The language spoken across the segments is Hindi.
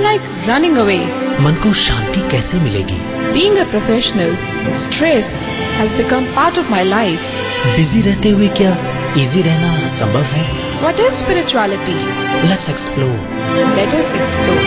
like running away. मन को शांति कैसे मिलेगी? Being a professional, stress has become part of my life. Busy रहते हुए क्या इजी रहना संभव है? What is spirituality? Let's explore. Let us explore.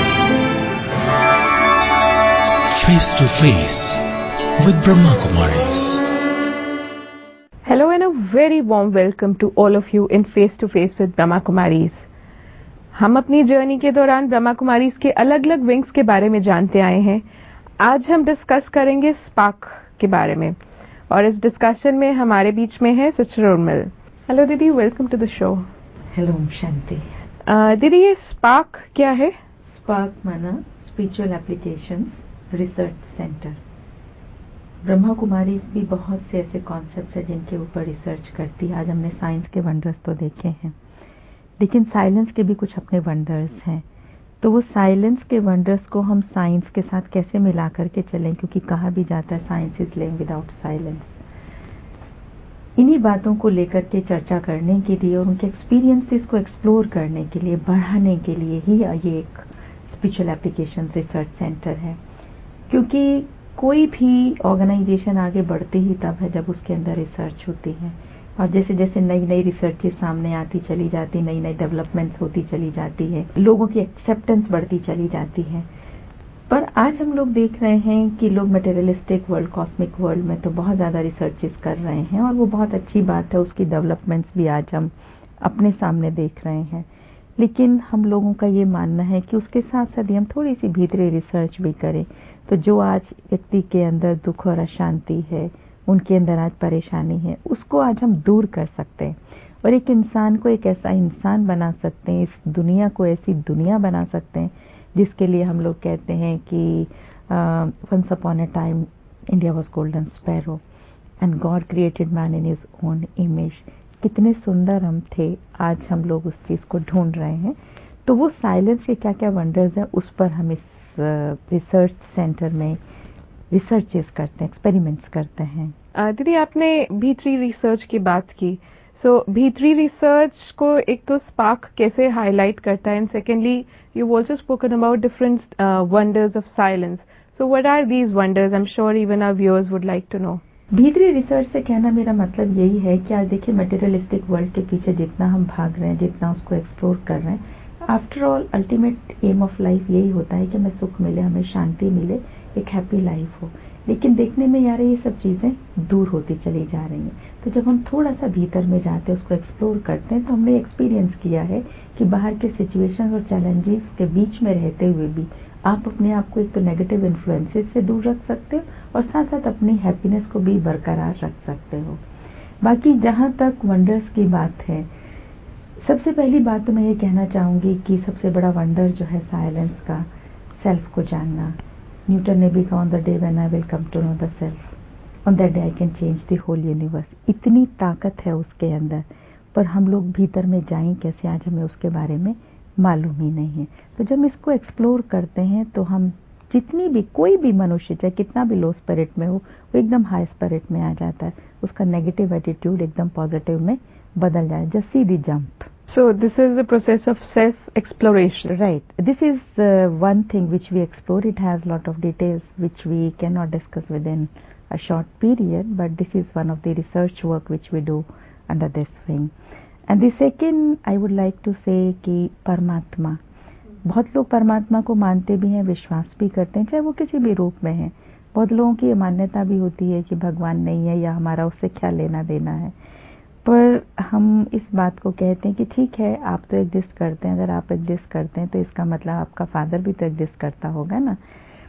Face to face with Brahma Kumaris. Hello and a very warm welcome to all of you in Face to Face with Brahma Kumaris. हम अपनी जर्नी के दौरान ब्रह्मा कुमारीज के अलग अलग विंग्स के बारे में जानते आए हैं। आज हम डिस्कस करेंगे स्पार्क के बारे में और इस डिस्कशन में हमारे बीच में है सिस्टर उर्मिल। हेलो दीदी, welcome to the show. Hello Shanti. दीदी, ये स्पार्क क्या है? स्पार्क माना spiritual applications research centre. Brahma Kumari भी बहुत से ऐसे कॉन्सेप्ट्स हैं जिनके ऊपर रिसर्च करती है। आज हमने साइंस के वंडर्स तो देखे हैं, लेकिन साइलेंस के भी कुछ अपने वंडर्स हैं। तो वो साइलेंस के वंडर्स को हम साइंस के साथ कैसे मिला करके चलें, क्योंकि कहा भी जाता है science is living without silence. इन्हीं बातों को लेकर के चर्चा करने के लिए और उनके एक्सपीरियंसेस को एक्सप्लोर करने के लिए, बढ़ाने के लिए ही ये एक स्पिरिचुअल एप्लीकेशन रिसर्च सेंटर है। क्योंकि कोई भी ऑर्गेनाइजेशन आगे बढ़ती ही तब है जब उसके अंदर रिसर्च होती है, और जैसे जैसे नई नई रिसर्चेस सामने आती चली जाती, नई नई डेवलपमेंट्स होती चली जाती है, लोगों की एक्सेप्टेंस बढ़ती चली जाती है। पर आज हम लोग देख रहे हैं कि लोग मटेरियलिस्टिक वर्ल्ड, कॉस्मिक वर्ल्ड में तो बहुत ज़्यादा रिसर्चेस कर रहे हैं और वो बहुत अच्छी बात है। उसकी डेवलपमेंट्स भी आज हम अपने सामने देख रहे हैं, लेकिन हम लोगों का ये मानना है कि उसके साथ साथ हम थोड़ी सी भीतरी रिसर्च भी करें, तो जो आज व्यक्ति के अंदर दुख और अशांति है, उनके अंदर आज परेशानी है, उसको आज हम दूर कर सकते हैं और एक इंसान को एक ऐसा इंसान बना सकते हैं, इस दुनिया को ऐसी दुनिया बना सकते हैं जिसके लिए हम लोग कहते हैं कि once upon a time India was golden sparrow and God created man in his own image. कितने सुंदर हम थे, आज हम लोग उस चीज़ को ढूंढ रहे हैं। तो वो साइलेंस के क्या क्या वंडर्स हैं, उस पर हम इस रिसर्च सेंटर में रिसर्चेस करते हैं, एक्सपेरिमेंट्स करते हैं। दीदी, आपने भीतरी रिसर्च की बात की। सो भीतरी रिसर्च को एक तो स्पार्क कैसे हाईलाइट करता है, and secondly you also spoken about different wonders of silence. So what are these wonders? I am sure even our viewers would like to know. भीतरी रिसर्च से कहना मेरा मतलब यही है कि आज देखिए मटेरियलिस्टिक वर्ल्ड के पीछे जितना हम भाग रहे हैं, जितना उसको एक्सप्लोर कर रहे हैं, after all ultimate aim of life यही होता है कि हमें सुख मिले, हमें शांति मिले, एक हैप्पी लाइफ हो। लेकिन देखने में यार ये सब चीज़ें दूर होती चली जा रही हैं। तो जब हम थोड़ा सा भीतर में जाते हैं, उसको एक्सप्लोर करते हैं, तो हमने एक्सपीरियंस किया है कि बाहर के सिचुएशन और चैलेंजेस के बीच में रहते हुए भी आप अपने आप को एक तो नेगेटिव इन्फ्लुएंसेस से दूर रख सकते हो और साथ साथ अपनी हैप्पीनेस को भी बरकरार रख सकते हो। बाकी जहाँ तक वंडर्स की बात है, सबसे पहली बात तो मैं ये कहना चाहूँगी कि सबसे बड़ा वंडर जो है साइलेंस का, सेल्फ को जानना। न्यूटन ने भी कहा, on the day when I will come to know the self, on that day I can change the whole universe. इतनी ताकत है उसके अंदर, पर हम लोग भीतर में जाएं कैसे, आज हमें उसके बारे में मालूम ही नहीं है। तो जब इसको एक्सप्लोर करते हैं तो हम जितनी भी, कोई भी मनुष्य चाहे कितना भी लो स्पिरिट में हो, वो एकदम हाई स्पिरिट में आ जाता है। उसका नेगेटिव एटीट्यूड एकदम पॉजिटिव में बदल जाए, just see the jump. So this is the process of self-exploration. Right. This is one thing which we explore. It has lot of details which we cannot discuss within a short period, but this is one of the research work which we do under this wing. And the second I would like to say कि परमात्मा, बहुत लोग परमात्मा को मानते भी हैं, विश्वास भी करते हैं, चाहे वो किसी भी रूप में है। बहुत लोगों की ये मान्यता भी होती है कि भगवान नहीं है या हमारा उससे क्या लेना देना है। पर हम इस बात को कहते हैं कि ठीक है, आप तो एग्जिस्ट करते हैं, अगर आप एग्जिस्ट करते हैं तो इसका मतलब आपका फादर भी तो एग्जिस्ट करता होगा ना।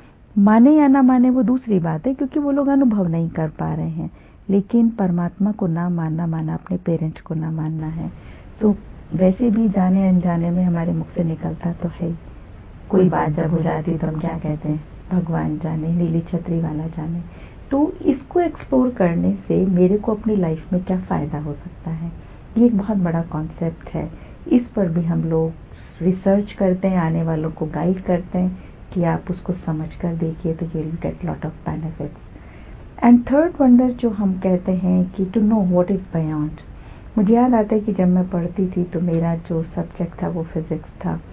माने या ना माने वो दूसरी बात है, क्योंकि वो लोग अनुभव नहीं कर पा रहे हैं। लेकिन परमात्मा को ना मानना माना अपने पेरेंट्स को ना मानना है। तो वैसे भी जाने अनजाने में हमारे मुख से निकलता तो है, कोई बात जब हो जाती तो हम क्या कहते हैं, भगवान जाने, नीली छतरी वाला जाने। तो इसको एक्सप्लोर करने से मेरे को अपनी लाइफ में क्या फ़ायदा हो सकता है, ये एक बहुत बड़ा कॉन्सेप्ट है। इस पर भी हम लोग रिसर्च करते हैं, आने वालों को गाइड करते हैं कि आप उसको समझ कर देखिए तो you will get lot of benefits. And third wonder जो हम कहते हैं कि to know what is beyond. मुझे याद आता है कि जब मैं पढ़ती थी तो मेरा जो सब्जेक्ट था वो फिज़िक्स था।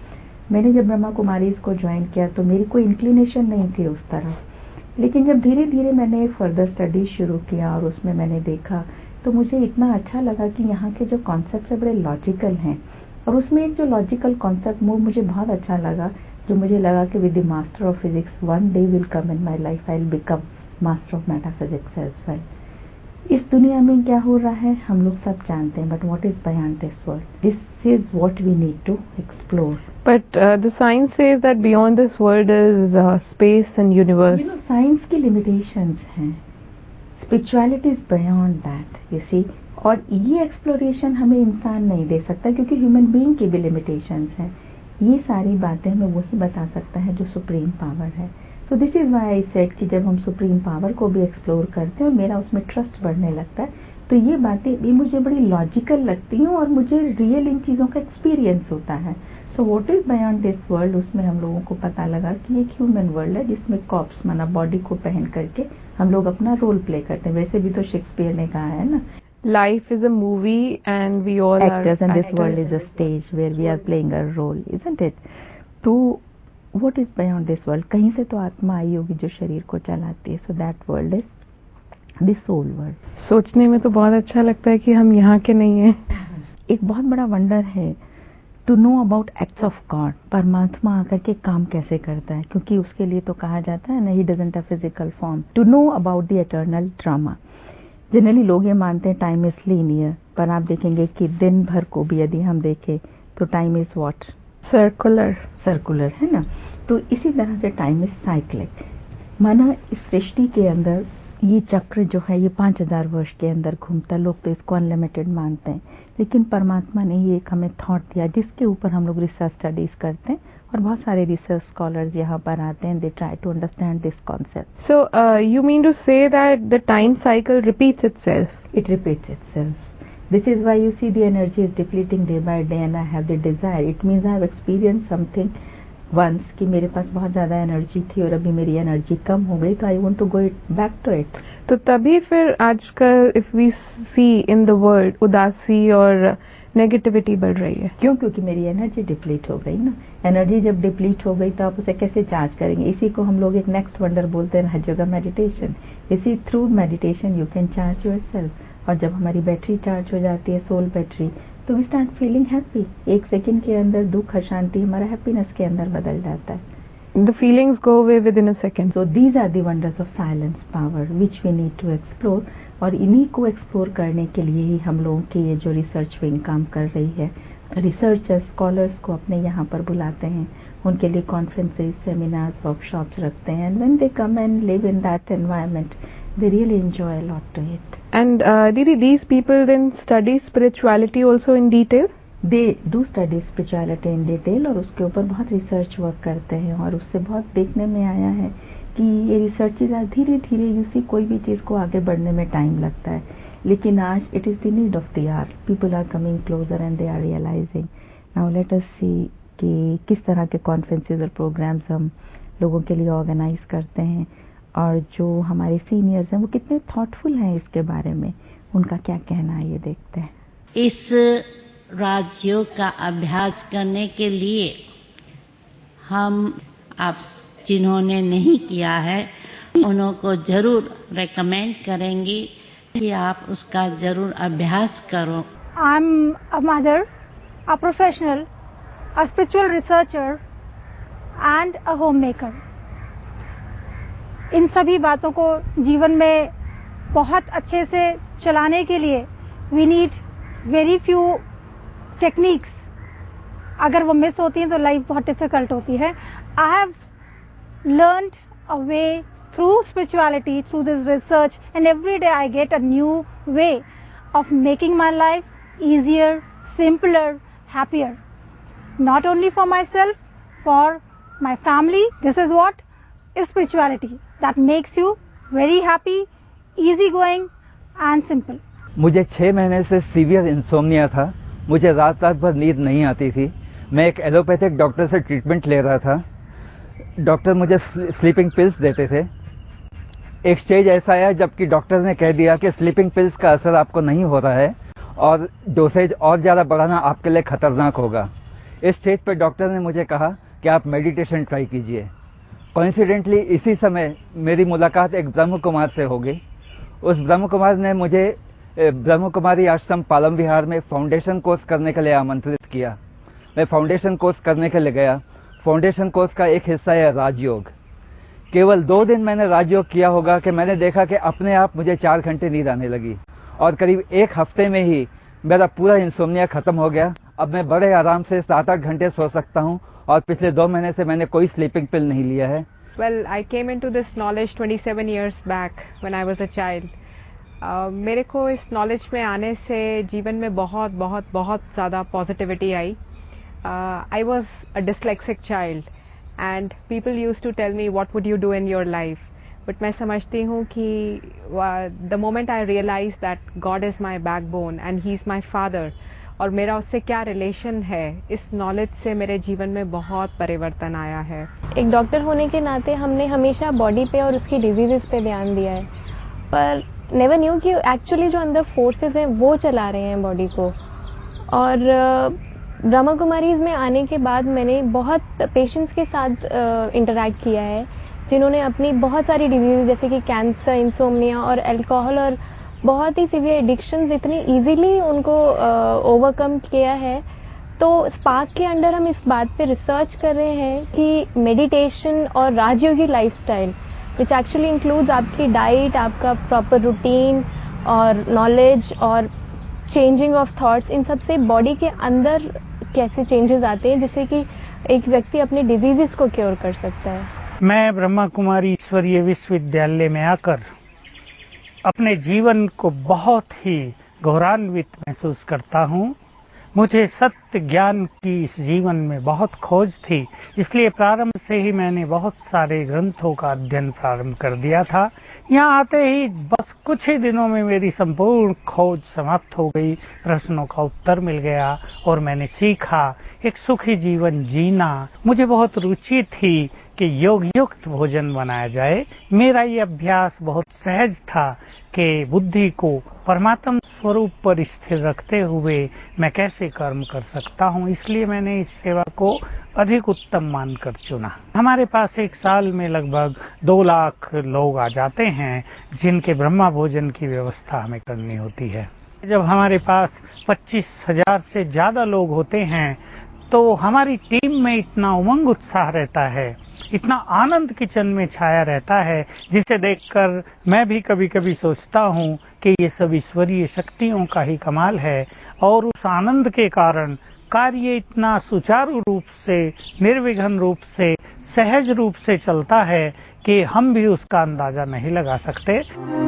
मैंने जब ब्रह्मा कुमारीज को ज्वाइन किया तो मेरी कोई इंक्लिनेशन नहीं थी उस तरफ, लेकिन जब धीरे धीरे मैंने फर्दर स्टडी शुरू किया और उसमें मैंने देखा तो मुझे इतना अच्छा लगा कि यहाँ के जो कॉन्सेप्ट है बड़े लॉजिकल हैं। और उसमें एक जो लॉजिकल कॉन्सेप्ट मुझे बहुत अच्छा लगा, जो मुझे लगा कि with the master of physics one day will come in my life, I will become master of metaphysics as well. इस दुनिया में क्या हो रहा है हम लोग सब जानते हैं, but what is beyond this world, this is what we need to explore. But the science says that beyond this world is space and universe. You know, science की लिमिटेशंस हैं, spirituality is beyond that, you see. और ये एक्सप्लोरेशन हमें इंसान नहीं दे सकता क्योंकि ह्यूमन बीइंग की भी लिमिटेशंस हैं। ये सारी बातें हमें वही बता सकता है जो सुप्रीम पावर है। So this is why I said कि जब हम सुप्रीम पावर को भी एक्सप्लोर करते हैं और मेरा उसमें ट्रस्ट बढ़ने लगता है तो ये बातें भी मुझे बड़ी लॉजिकल लगती हैं और मुझे रियल इन चीज़ों का एक्सपीरियंस होता है। So what is beyond this world, उसमें हम लोगों को पता लगा कि एक ह्यूमन वर्ल्ड है जिसमें कॉप्स माना बॉडी को पहन करके हम लोग अपना रोल प्ले करते हैं। वैसे भी तो शेक्सपियर ने कहा है ना, Life is a movie and we all actors are and this actors. world is a stage where we are playing a role, isn't it? तो what is beyond this world, कहीं से तो आत्मा आई होगी जो शरीर को चलाती है। so that world is the soul world। सोचने में तो बहुत अच्छा लगता है कि हम यहाँ के नहीं हैं। एक बहुत बड़ा वंडर है to know about acts of God, परमात्मा आकर के काम कैसे करता है, क्योंकि उसके लिए तो कहा जाता है ना, he doesn't have physical form. To know about the eternal drama. Generally लोग ये मानते हैं टाइम इज लीनियर, पर आप देखेंगे कि दिन भर को भी यदि हम देखें तो टाइम इज व्हाट, सर्कुलर है ना। तो इसी तरह से टाइम इज साइक्लिक। माना इस सृष्टि के अंदर ये चक्र जो है ये 5000 वर्ष के अंदर घूमता है। लोग तो इसको अनलिमिटेड मानते हैं, लेकिन परमात्मा ने ये एक हमें थॉट दिया जिसके ऊपर हम लोग रिसर्च स्टडीज करते हैं और बहुत सारे रिसर्च स्कॉलर्स यहाँ पर आते हैं, they try to understand this concept. So you mean to say that the time cycle repeats itself? It repeats itself. This is why you see the energy is depleting day by day and I have the desire. It means I have experienced something once कि मेरे पास बहुत ज़्यादा एनर्जी थी और अभी मेरी एनर्जी कम हो गई, तो I want to go back to it. तो तभी फिर आजकल if we see in the world उदासी और नेगेटिविटी बढ़ रही है। क्यों? क्योंकि मेरी एनर्जी डिप्लीट हो गई ना। एनर्जी जब डिप्लीट हो गई तो आप उसे कैसे चार्ज करेंगे? इसी को हम लोग एक नेक्स्ट वंडर बोलते हैं, हर जगह मेडिटेशन। इसी through meditation you can charge yourself. और जब हमारी बैटरी चार्ज हो जाती है, सोल बैटरी, तो वी स्टार्ट फीलिंग हैप्पी। एक सेकंड के अंदर दुख अशांति हमारा हैप्पीनेस के अंदर बदल जाता है। The feelings go away within a second. So these are the wonders of silence power which we need to explore। और इन्हीं को एक्सप्लोर करने के लिए ही हम लोगों की ये जो रिसर्च विंग काम कर रही है। रिसर्चर्स स्कॉलर्स को अपने यहाँ पर बुलाते हैं, उनके लिए कॉन्फ्रेंसेस, सेमिनार्स, वर्कशॉप्स रखते हैं, and when they come and live in that environment they really enjoy a lot to it। And Didi, these people then study spirituality also in detail? They do study spirituality in detail और उसके ऊपर बहुत रिसर्च वर्क करते हैं। और उससे बहुत देखने में आया है कि ये रिसर्चेज धीरे धीरे यूसी कोई भी चीज़ को आगे बढ़ने में टाइम लगता है, लेकिन आज it is the need of the hour. People are coming closer and they are realising. Now let us see कि किस तरह के कॉन्फ्रेंसेज और प्रोग्राम्स हम लोगों के लिए ऑर्गेनाइज करते हैं और जो हमारे सीनियर्स हैं वो कितने थॉटफुल हैं इसके बारे में, उनका क्या कहना है ये देखते हैं। इस राजयोग का अभ्यास करने के लिए हम आप जिन्होंने नहीं किया है उन्हों को जरूर रेकमेंड करेंगी कि आप उसका जरूर अभ्यास करो। I'm a mother, a professional, a spiritual researcher and a homemaker। इन सभी बातों को जीवन में बहुत अच्छे से चलाने के लिए we need very few techniques। अगर वो मिस होती हैं तो लाइफ बहुत डिफिकल्ट होती है। I have learned a way through spirituality, through this research, and every day I get a new way of making my life easier, simpler, happier, not only for myself, for my family। This is what is spirituality that makes you very happy, easy going and simple। मुझे 6 महीने से सीवियर इंसोम्निया था, मुझे रात रात भर नींद नहीं आती थी। मैं एक एलोपैथिक डॉक्टर से ट्रीटमेंट ले रहा था। डॉक्टर मुझे स्लीपिंग पिल्स देते थे। एक स्टेज ऐसा आया जबकि डॉक्टर ने कह दिया कि स्लीपिंग पिल्स का असर आपको नहीं हो रहा है और डोसेज और ज़्यादा बढ़ाना आपके लिए खतरनाक होगा। इस स्टेज पर डॉक्टर ने मुझे कहा कि आप मेडिटेशन ट्राई कीजिए। कोइंसिडेंटली इसी समय मेरी मुलाकात एक ब्रह्म कुमार से हो गई। उस ब्रह्म कुमार ने मुझे ब्रह्म कुमारी आश्रम पालम विहार में फाउंडेशन कोर्स करने के लिए आमंत्रित किया। मैं फाउंडेशन कोर्स करने के लिए गया। फाउंडेशन कोर्स का एक हिस्सा है राजयोग। केवल 2 दिन मैंने राजयोग किया होगा कि मैंने देखा कि अपने आप मुझे 4 घंटे नींद आने लगी और करीब 1 हफ्ते में ही मेरा पूरा इंसोम्निया खत्म हो गया। अब मैं बड़े आराम से 7-8 घंटे सो सकता हूँ और पिछले 2 महीने से मैंने कोई स्लीपिंग पिल नहीं लिया है। Well, I came into this knowledge 27 years back when I was a child. मेरे को इस नॉलेज में आने से जीवन में बहुत बहुत बहुत ज़्यादा पॉजिटिविटी आई। I was a dyslexic child and people used to tell me what would you do in your life. But मैं समझती हूँ कि the moment I realized that God is my backbone and He is my father और मेरा उससे क्या रिलेशन है, इस नॉलेज से मेरे जीवन में बहुत परिवर्तन आया है। एक डॉक्टर होने के नाते हमने हमेशा बॉडी पे और उसकी डिजीजेस पे ध्यान दिया है, पर नेवर न्यू कि एक्चुअली जो अंदर फोर्सेस हैं वो चला रहे हैं बॉडी को। और ब्रह्मा कुमारीज में आने के बाद मैंने बहुत पेशेंट्स के साथ इंटरैक्ट किया है जिन्होंने अपनी बहुत सारी डिजीज जैसे कि कैंसर, इंसोम्निया और अल्कोहल और बहुत ही सीवियर एडिक्शंस इतनी इजीली उनको ओवरकम किया है। तो स्पार्क के अंडर हम इस बात पे रिसर्च कर रहे हैं कि मेडिटेशन और Rajyogi lifestyle which actually includes आपकी डाइट, आपका प्रॉपर रूटीन और नॉलेज और चेंजिंग ऑफ थॉट्स, इन सब से बॉडी के अंदर कैसे चेंजेस आते हैं जिससे कि एक व्यक्ति अपने डिजीजेस को क्योर कर सकता है। मैं ब्रह्मा कुमारी ईश्वरीय विश्वविद्यालय में आकर अपने जीवन को बहुत ही गौरवान्वित महसूस करता हूँ। मुझे सत्य ज्ञान की इस जीवन में बहुत खोज थी, इसलिए प्रारंभ से ही मैंने बहुत सारे ग्रंथों का अध्ययन प्रारंभ कर दिया था। यहाँ आते ही बस कुछ ही दिनों में मेरी संपूर्ण खोज समाप्त हो गई, प्रश्नों का उत्तर मिल गया और मैंने सीखा एक सुखी जीवन जीना। मुझे बहुत रुचि थी कि योग युक्त भोजन बनाया जाए। मेरा ये अभ्यास बहुत सहज था कि बुद्धि को परमात्म स्वरूप पर स्थिर रखते हुए मैं कैसे कर्म कर सकता हूँ, इसलिए मैंने इस सेवा को अधिक उत्तम मानकर चुना। हमारे पास एक साल में लगभग 2 लाख लोग आ जाते हैं जिनके ब्रह्मा भोजन की व्यवस्था हमें करनी होती है। जब हमारे पास 25,000 से ज्यादा लोग होते हैं तो हमारी टीम में इतना उमंग उत्साह रहता है, इतना आनंद किचन में छाया रहता है, जिसे देखकर मैं भी कभी कभी सोचता हूँ कि ये सब ईश्वरीय शक्तियों का ही कमाल है। और उस आनंद के कारण कार्य इतना सुचारू रूप से, निर्विघ्न रूप से, सहज रूप से चलता है कि हम भी उसका अंदाजा नहीं लगा सकते।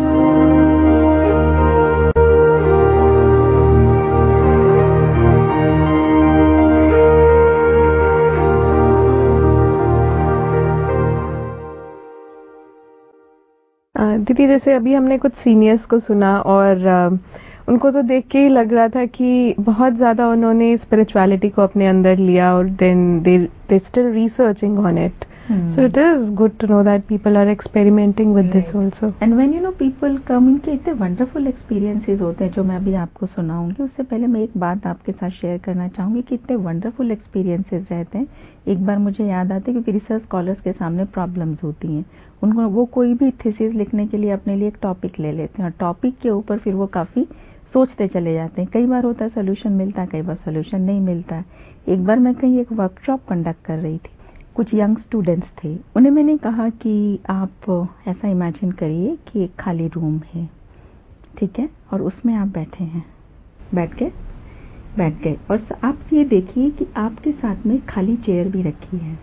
दीदी, जैसे अभी हमने कुछ सीनियर्स को सुना और उनको तो देख के ही लग रहा था कि बहुत ज़्यादा उन्होंने स्पिरिचुअलिटी को अपने अंदर लिया और then they still researching on it. So it is good to know that people are experimenting with this also. And when you know people come, इनके इतने वंडरफुल एक्सपीरियंसेस होते हैं जो मैं अभी आपको सुनाऊंगी। उससे पहले मैं एक बात आपके साथ शेयर करना चाहूंगी कि इतने वंडरफुल एक्सपीरियंसेस रहते हैं। एक बार मुझे याद आता है क्योंकि रिसर्च स्कॉलर्स के सामने प्रॉब्लम्स होती हैं, उनको वो कोई भी थीसिस लिखने के लिए अपने लिए एक टॉपिक ले लेते हैं और टॉपिक के ऊपर फिर वो काफी सोचते चले जाते हैं। कई बार होता है सोल्यूशन मिलता है, कई बार सोल्यूशन नहीं मिलता। एक बार मैं कहीं एक वर्कशॉप कंडक्ट कर रही थी, कुछ यंग स्टूडेंट्स थे। उन्हें मैंने कहा कि आप ऐसा इमेजिन करिए कि एक खाली रूम है, ठीक है, और उसमें आप बैठे हैं। बैठ गए और आप ये देखिए कि आपके साथ में खाली चेयर भी रखी है।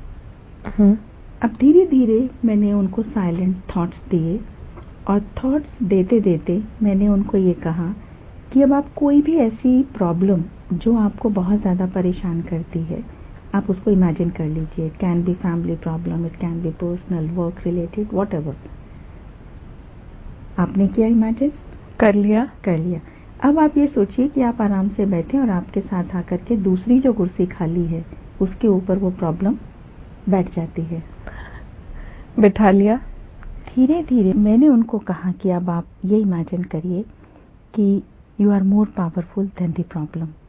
अब धीरे धीरे मैंने उनको साइलेंट थॉट्स दिए और थॉट्स देते देते मैंने उनको ये कहा कि अब आप कोई भी ऐसी प्रॉब्लम जो आपको बहुत ज़्यादा परेशान करती है, आप उसको इमेजिन कर लीजिए। It can be family problem, it can be personal, work related, whatever. आपने किया, इमेजिन कर लिया। अब आप ये सोचिए कि आप आराम से बैठे और आपके साथ आकर के दूसरी जो कुर्सी खाली है उसके ऊपर वो प्रॉब्लम बैठ जाती है। बिठा लिया। धीरे धीरे मैंने उनको कहा कि अब आप ये इमेजिन करिए कि you are more powerful than the problem.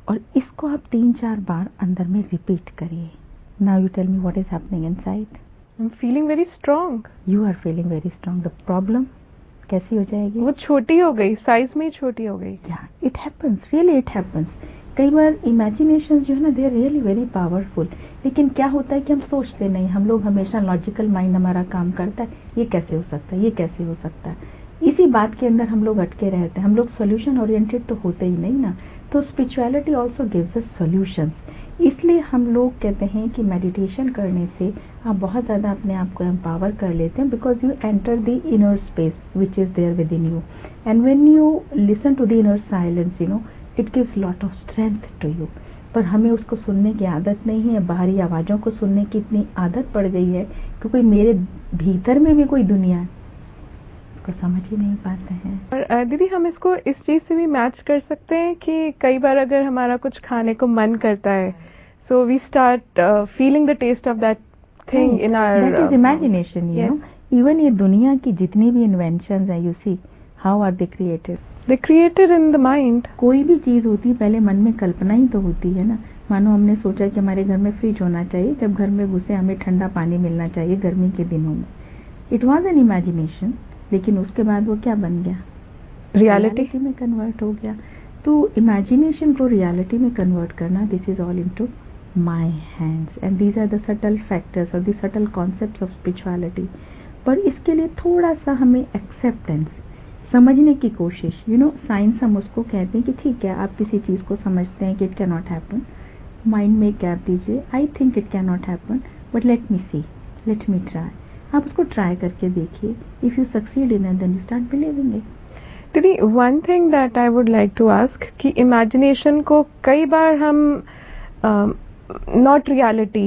और इसको आप 3-4 बार अंदर में रिपीट करिए. Now you tell me what is happening inside. I am feeling very strong. You are feeling very strong. The problem कैसी हो जाएगी? वो छोटी हो गई, साइज में ही छोटी हो गई. Yeah it happens, really it happens. कई बार इमेजिनेशन जो है ना, they are really very powerful. लेकिन क्या होता है कि हम सोचते नहीं, हम लोग हमेशा लॉजिकल माइंड हमारा काम करता है, ये कैसे हो सकता है, ये कैसे हो सकता है, इसी बात के अंदर हम लोग अटके रहते हैं. हम लोग सोल्यूशन ओरिएंटेड तो होते ही नहीं ना. तो spirituality also gives us solutions. इसलिए हम लोग कहते हैं कि मेडिटेशन करने से आप बहुत ज़्यादा अपने आप को एम्पावर कर लेते हैं, because you enter the inner space which is there within you. And when you listen to the inner silence, you know, it gives lot of strength to you. पर हमें उसको सुनने की आदत नहीं है. बाहरी आवाज़ों को सुनने की इतनी आदत पड़ गई है कि कोई मेरे भीतर में भी कोई दुनिया है, उसको समझ ही नहीं पाते हैं. और दीदी, हम इसको इस चीज से भी मैच कर सकते हैं कि कई बार अगर हमारा कुछ खाने को मन करता है, so we start feeling the taste of that thing in our, that is imagination. You know, even ये दुनिया की जितनी भी इन्वेंशंस हैं, you see how are they created. They created in the mind. कोई भी चीज होती है पहले मन में कल्पना ही तो होती है ना. मानो हमने सोचा कि हमारे घर में फ्रिज होना चाहिए, जब घर में घुसे हमें ठंडा पानी मिलना चाहिए गर्मी के दिनों में. It was an imagination. लेकिन उसके बाद वो क्या बन गया? रियलिटी में कन्वर्ट हो गया. तो इमेजिनेशन को रियलिटी में कन्वर्ट करना, this is all into my hands. And these are the subtle factors और the subtle concepts of spirituality. पर इसके लिए थोड़ा सा हमें एक्सेप्टेंस, समझने की कोशिश. यू नो, साइंस हम उसको कहते हैं कि ठीक है, आप किसी चीज को समझते हैं कि it can not happen, mind में गैप दीजिए, I think it can not happen, but let me see, let me try. आप उसको ट्राई करके देखिए. If you succeed in it, then you start believing it. दीदी, one thing that I would like to ask कि इमेजिनेशन को कई बार हम नॉट रियलिटी,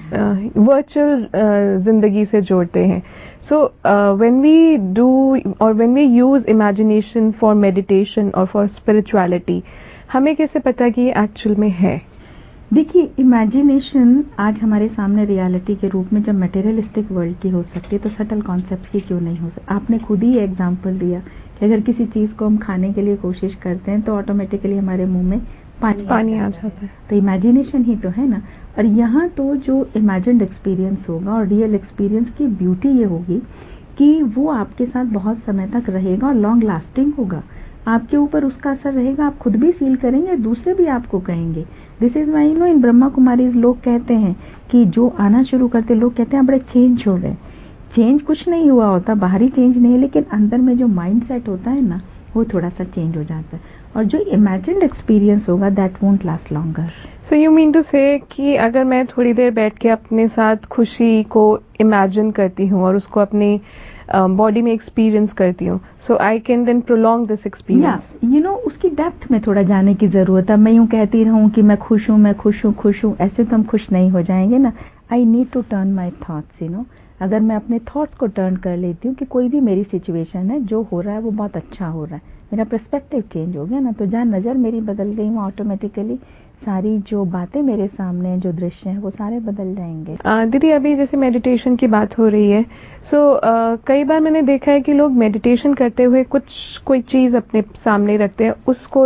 वर्चुअल जिंदगी से जोड़ते हैं. सो व्हेन वी डू और when we use imagination for meditation और फॉर स्पिरिचुअलिटी, हमें कैसे पता कि ये एक्चुअल में है? देखिए, इमेजिनेशन आज हमारे सामने रियलिटी के रूप में जब मटेरियलिस्टिक वर्ल्ड की हो सकती है, तो सटल कॉन्सेप्ट की क्यों नहीं हो सकती? आपने खुद ही एग्जांपल दिया कि अगर किसी चीज को हम खाने के लिए कोशिश करते हैं तो ऑटोमेटिकली हमारे मुंह में पानी आ जाता है. तो इमेजिनेशन ही तो है ना. और यहाँ तो जो इमेजिन्ड एक्सपीरियंस होगा और रियल एक्सपीरियंस की ब्यूटी ये होगी कि वो आपके साथ बहुत समय तक रहेगा और लॉन्ग लास्टिंग होगा. आपके ऊपर उसका असर रहेगा, आप खुद भी फील करेंगे, दूसरे भी आपको कहेंगे. This is why, you know, in Brahma Kumaris लोग कहते हैं कि जो आना शुरू करते, लोग कहते हैं बड़े चेंज हो गए. चेंज कुछ नहीं हुआ होता, बाहरी चेंज नहीं है, लेकिन अंदर में जो माइंड सेट होता है ना, वो थोड़ा सा चेंज हो जाता है. और जो इमेजिन्ड एक्सपीरियंस होगा, that won't last longer. So you mean to say कि अगर मैं थोड़ी देर बैठ के अपने साथ खुशी को इमेजिन करती हूँ और उसको अपनी बॉडी में एक्सपीरियंस करती हूँ, so I can then prolong this experience. You know, उसकी डेप्थ में थोड़ा जाने की जरूरत है. मैं यूं कहती रहूं कि मैं खुश हूं, मैं खुश हूं, खुश हूं, ऐसे तो हम खुश नहीं हो जाएंगे ना. I need to turn my thoughts. You know, अगर मैं अपने थॉट्स को टर्न कर लेती हूँ कि कोई भी मेरी सिचुएशन है, जो हो रहा है वो बहुत अच्छा हो रहा है, मेरा पर्सपेक्टिव चेंज हो गया ना, तो जहाँ नजर मेरी बदल गई, वहाँ ऑटोमेटिकली सारी जो बातें मेरे सामने हैं, जो दृश्य हैं, वो सारे बदल जाएंगे. दीदी, अभी जैसे मेडिटेशन की बात हो रही है, सो कई बार मैंने देखा है कि लोग मेडिटेशन करते हुए कोई चीज अपने सामने रखते हैं,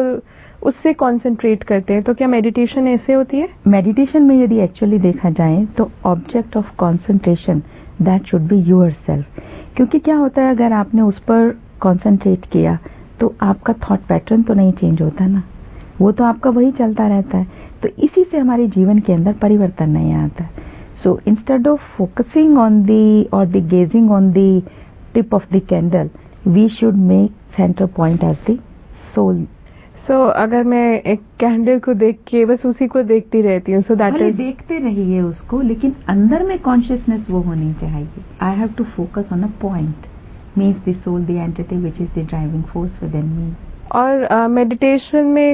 उससे कंसंट्रेट करते हैं. तो क्या मेडिटेशन ऐसे होती है? मेडिटेशन में यदि एक्चुअली देखा जाए तो object of concentration that should be yourself. क्योंकि क्या होता है, अगर आपने उस पर कंसंट्रेट किया तो आपका थॉट पैटर्न तो नहीं चेंज होता ना, वो तो आपका वही चलता रहता है. तो इसी से हमारे जीवन के अंदर परिवर्तन नहीं आता. So instead of focusing on the और the gazing on the tip of the candle, we should make centre point as the soul. So अगर मैं एक कैंडल को देख के बस उसी को देखती रहती हूँ, सो दैट इज, देखते रहिए उसको, लेकिन अंदर में कॉन्शियसनेस वो होनी चाहिए. I have to focus on a point, means the soul, the entity which is the driving force within me. और मेडिटेशन में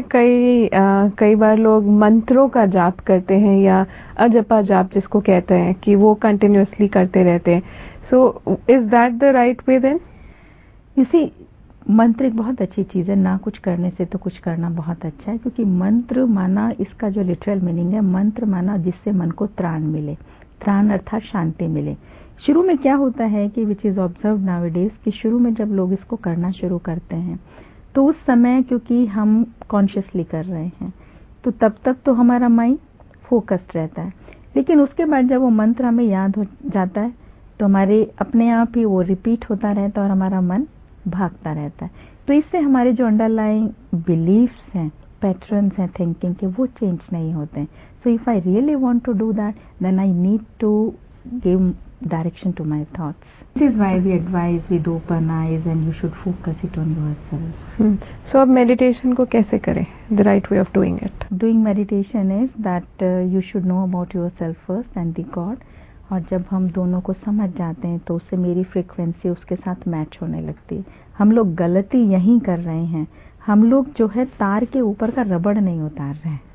कई बार लोग मंत्रों का जाप करते हैं या अजपा जाप जिसको कहते हैं, कि वो कंटिन्यूअसली करते रहते हैं. So is that the right way then? You see, मंत्र एक बहुत अच्छी चीज है. ना कुछ करने से तो कुछ करना बहुत अच्छा है, क्योंकि मंत्र माना, इसका जो लिटरल मीनिंग है, मंत्र माना जिससे मन को त्राण मिले. त्राण अर्थात शांति मिले. शुरू में क्या होता है कि विच इज ऑब्जर्व नाउअडेज, कि शुरू में जब लोग इसको करना शुरू करते हैं तो उस समय, क्योंकि हम कॉन्शियसली कर रहे हैं, तो तब तक तो हमारा माइंड फोकस्ड रहता है, लेकिन उसके बाद जब वो मंत्र हमें याद हो जाता है तो हमारे अपने आप ही वो रिपीट होता रहता है और हमारा मन भागता रहता है। तो इससे हमारे जो अंडरलाइंग बिलीफ्स हैं, पैटर्न्स हैं थिंकिंग के, वो चेंज नहीं होते हैं। So if I really want to do that, then I need to give direction to my thoughts. This is why we advise with open eyes and you should focus it on yourself. So अब meditation को कैसे करें? The right way of doing it. Doing meditation is that you should know about yourself first and the God. और जब हम दोनों को समझ जाते हैं तो उससे मेरी फ्रीक्वेंसी उसके साथ मैच होने लगती है। हम लोग गलती यही कर रहे हैं, हम लोग जो है तार के ऊपर का रबड़ नहीं उतार रहे हैं।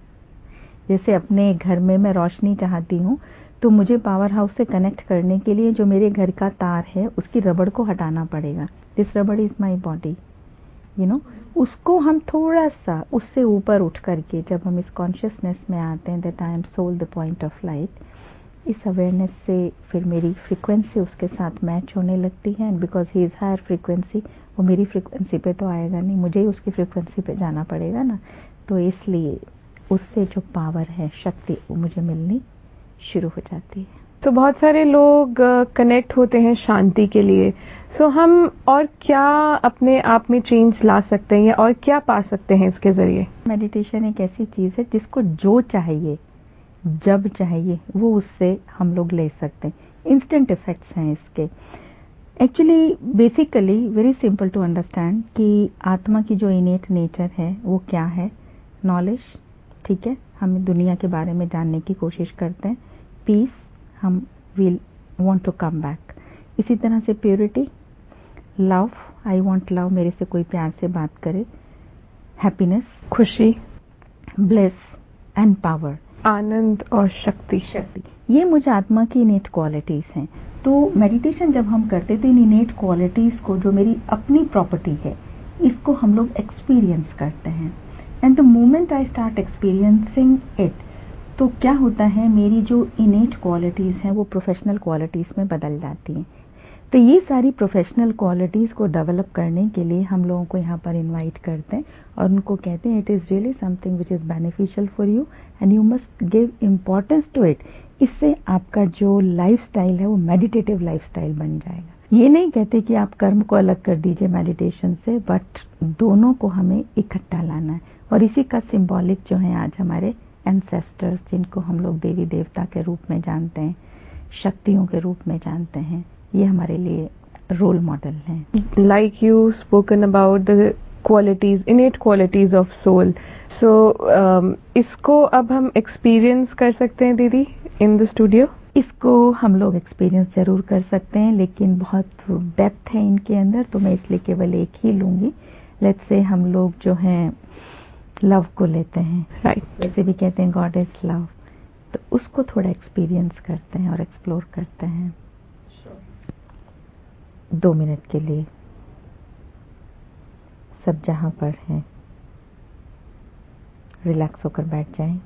जैसे अपने घर में मैं रोशनी चाहती हूँ तो मुझे पावर हाउस से कनेक्ट करने के लिए जो मेरे घर का तार है उसकी रबड़ को हटाना पड़ेगा। This rubber is my body, you know. उसको हम थोड़ा सा उससे ऊपर उठ करके जब हम इस कॉन्शियसनेस में आते हैं that I am soul the point of light, इस अवेयरनेस से फिर मेरी फ्रीक्वेंसी उसके साथ मैच होने लगती है। And because he is higher frequency, वो मेरी फ्रीक्वेंसी पे तो आएगा नहीं, मुझे ही उसकी फ्रीक्वेंसी पे जाना पड़ेगा ना। तो इसलिए उससे जो पावर है, शक्ति, वो मुझे मिलनी शुरू हो जाती है। तो बहुत सारे लोग कनेक्ट होते हैं शांति के लिए। सो हम और क्या अपने आप में चेंज ला सकते हैं या और क्या पा सकते हैं इसके जरिए? मेडिटेशन एक ऐसी चीज है जिसको जो चाहिए जब चाहिए वो उससे हम लोग ले सकते हैं। इंस्टेंट इफेक्ट्स हैं इसके। Actually basically very simple to understand कि आत्मा की जो इनेट नेचर है वो क्या है? नॉलेज, ठीक है, हम दुनिया के बारे में जानने की कोशिश करते हैं। पीस, हम will want to come back. इसी तरह से purity, love, I want love, मेरे से कोई प्यार से बात करे। हैप्पीनेस, खुशी, ब्लिस एंड पावर, आनंद और शक्ति। ये मुझे आत्मा की इनेट क्वालिटीज हैं। तो मेडिटेशन जब हम करते तो इन इनेट क्वालिटीज को, जो मेरी अपनी प्रॉपर्टी है, इसको हम लोग एक्सपीरियंस करते हैं। And the moment I start experiencing it, तो क्या होता है, मेरी जो इनेट क्वालिटीज हैं वो प्रोफेशनल क्वालिटीज में बदल जाती हैं। तो ये सारी प्रोफेशनल क्वालिटीज को डेवलप करने के लिए हम लोगों को यहाँ पर इनवाइट करते हैं और उनको कहते हैं it is really something which is beneficial for you and you must give importance to it. इससे आपका जो लाइफस्टाइल है वो मेडिटेटिव लाइफस्टाइल बन जाएगा। ये नहीं कहते कि आप कर्म को अलग कर दीजिए मेडिटेशन से, बट दोनों को हमें इकट्ठा लाना है। और इसी का सिंबॉलिक जो है आज हमारे एंसेस्टर्स, जिनको हम लोग देवी देवता के रूप में जानते हैं, शक्तियों के रूप में जानते हैं, ये हमारे लिए रोल मॉडल हैं। Like you spoken about the qualities, innate qualities of soul. So इसको अब हम एक्सपीरियंस कर सकते हैं दीदी इन द स्टूडियो? इसको हम लोग एक्सपीरियंस जरूर कर सकते हैं, लेकिन बहुत डेप्थ है इनके अंदर, तो मैं इसलिए केवल एक ही लूंगी। लेट्स से हम लोग जो हैं लव को लेते हैं, राइट, जैसे भी कहते हैं गॉड इज लव, तो उसको थोड़ा एक्सपीरियंस करते हैं और एक्सप्लोर करते हैं 2 मिनट के लिए। सब जहां पर हैं रिलैक्स होकर बैठ जाएं,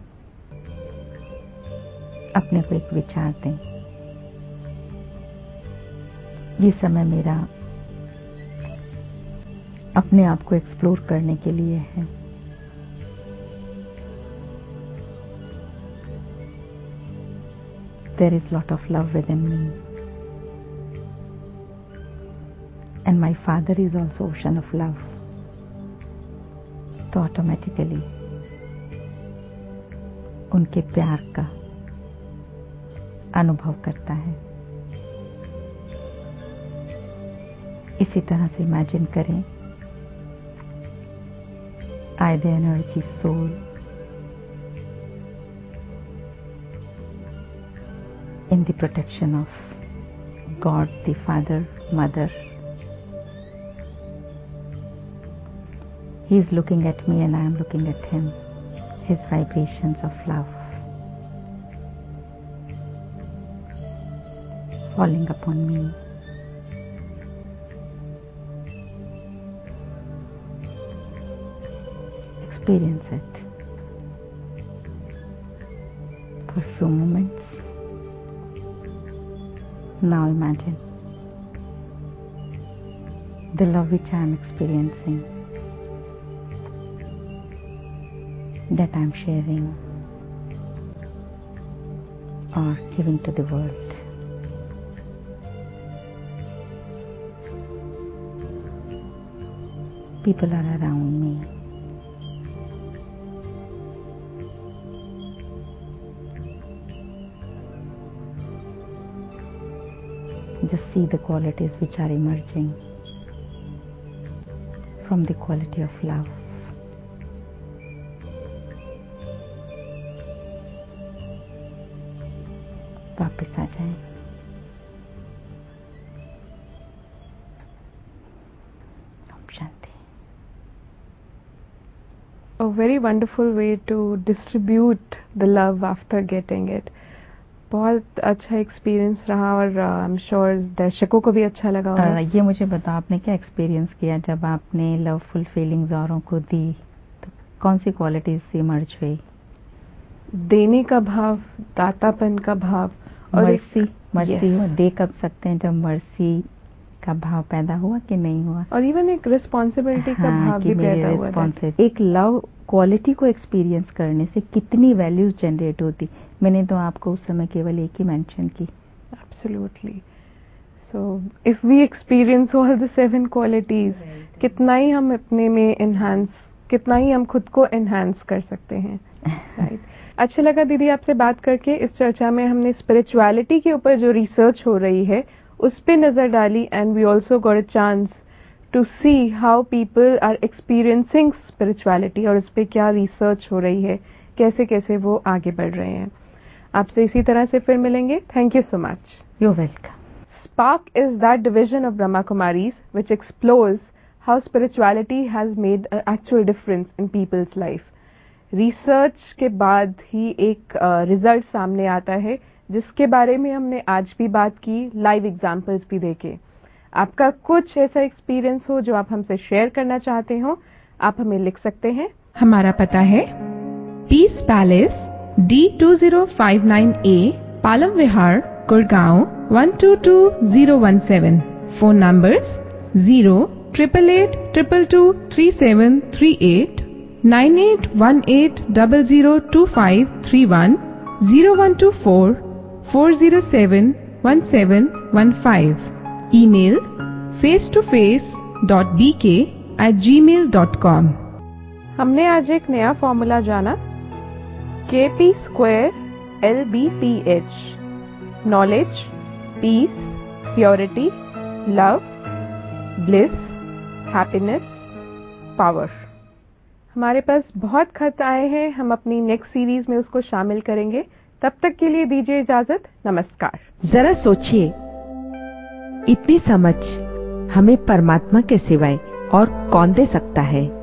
अपने को एक विचार दें, ये समय मेरा अपने आप को एक्सप्लोर करने के लिए है। There is lot of love within me, and my father is also ocean of love. तो ऑटोमेटिकली उनके प्यार का अनुभव करता है। इसी तरह से इमेजिन करें I the energy soul in the protection of God the Father, Mother. He is looking at me and I am looking at him. His vibrations of love falling upon me. Experience it for a few moments. Now imagine the love which I am experiencing that I'm sharing or giving to the world. People are around me. Just see the qualities which are emerging from the quality of love. वापस आ जाएं। A very wonderful way to distribute the love after getting it. बहुत अच्छा एक्सपीरियंस रहा और आई एम श्योर दर्शकों को भी अच्छा लगा होगा। ये मुझे बताओ, आपने क्या एक्सपीरियंस किया जब आपने लवफुल फीलिंग्स औरों को दी, तो कौन सी क्वालिटीज इमर्ज हुई? देने का भाव, दातापन का भाव और मर्सी हुआ। दे कब सकते हैं जब मर्सी का भाव पैदा हुआ कि नहीं हुआ? और इवन एक रिस्पॉन्सिबिलिटी का भाव भी पैदा हुआ। एक लव क्वालिटी को एक्सपीरियंस करने से कितनी वैल्यूज जनरेट होती। मैंने तो आपको उस समय केवल एक ही मेंशन की। Absolutely. So if we experience all the 7 qualities, कितना ही हम अपने में एनहांस, कितना ही हम खुद को एनहांस कर सकते हैं। राइट। अच्छा लगा दीदी आपसे बात करके। इस चर्चा में हमने स्पिरिचुअलिटी के ऊपर जो रिसर्च हो रही है उस पे नजर डाली, and we also got a chance to see how people are experiencing spirituality और इस पे क्या रिसर्च हो रही है, कैसे कैसे वो आगे बढ़ रहे हैं। आपसे इसी तरह से फिर मिलेंगे। Thank you so much. You welcome. Spark is that division of Brahma Kumaris which explores how spirituality has made an actual difference in people's life. Research के बाद ही एक रिजल्ट सामने आता है जिसके बारे में हमने आज भी बात की, लाइव एग्जांपल्स भी देखे। आपका कुछ ऐसा एक्सपीरियंस हो जो आप हमसे शेयर करना चाहते हो, आप हमें लिख सकते हैं। हमारा पता है peace palace, D2059A, Palam Vihar, Gurgaon 122017। Phone numbers 08888223738, 9818002531, 0124-407-1715। Email facetoface.bk@gmail.com। हमने आज एक नया फॉर्मूला जाना, KP² LBPH। Knowledge, peace, purity, love, bliss, happiness, power. हमारे पास बहुत खत आए हैं, हम अपनी नेक्स्ट सीरीज में उसको शामिल करेंगे। तब तक के लिए दीजिए इजाजत। नमस्कार। जरा सोचिए, इतनी समझ हमें परमात्मा के सिवाय और कौन दे सकता है।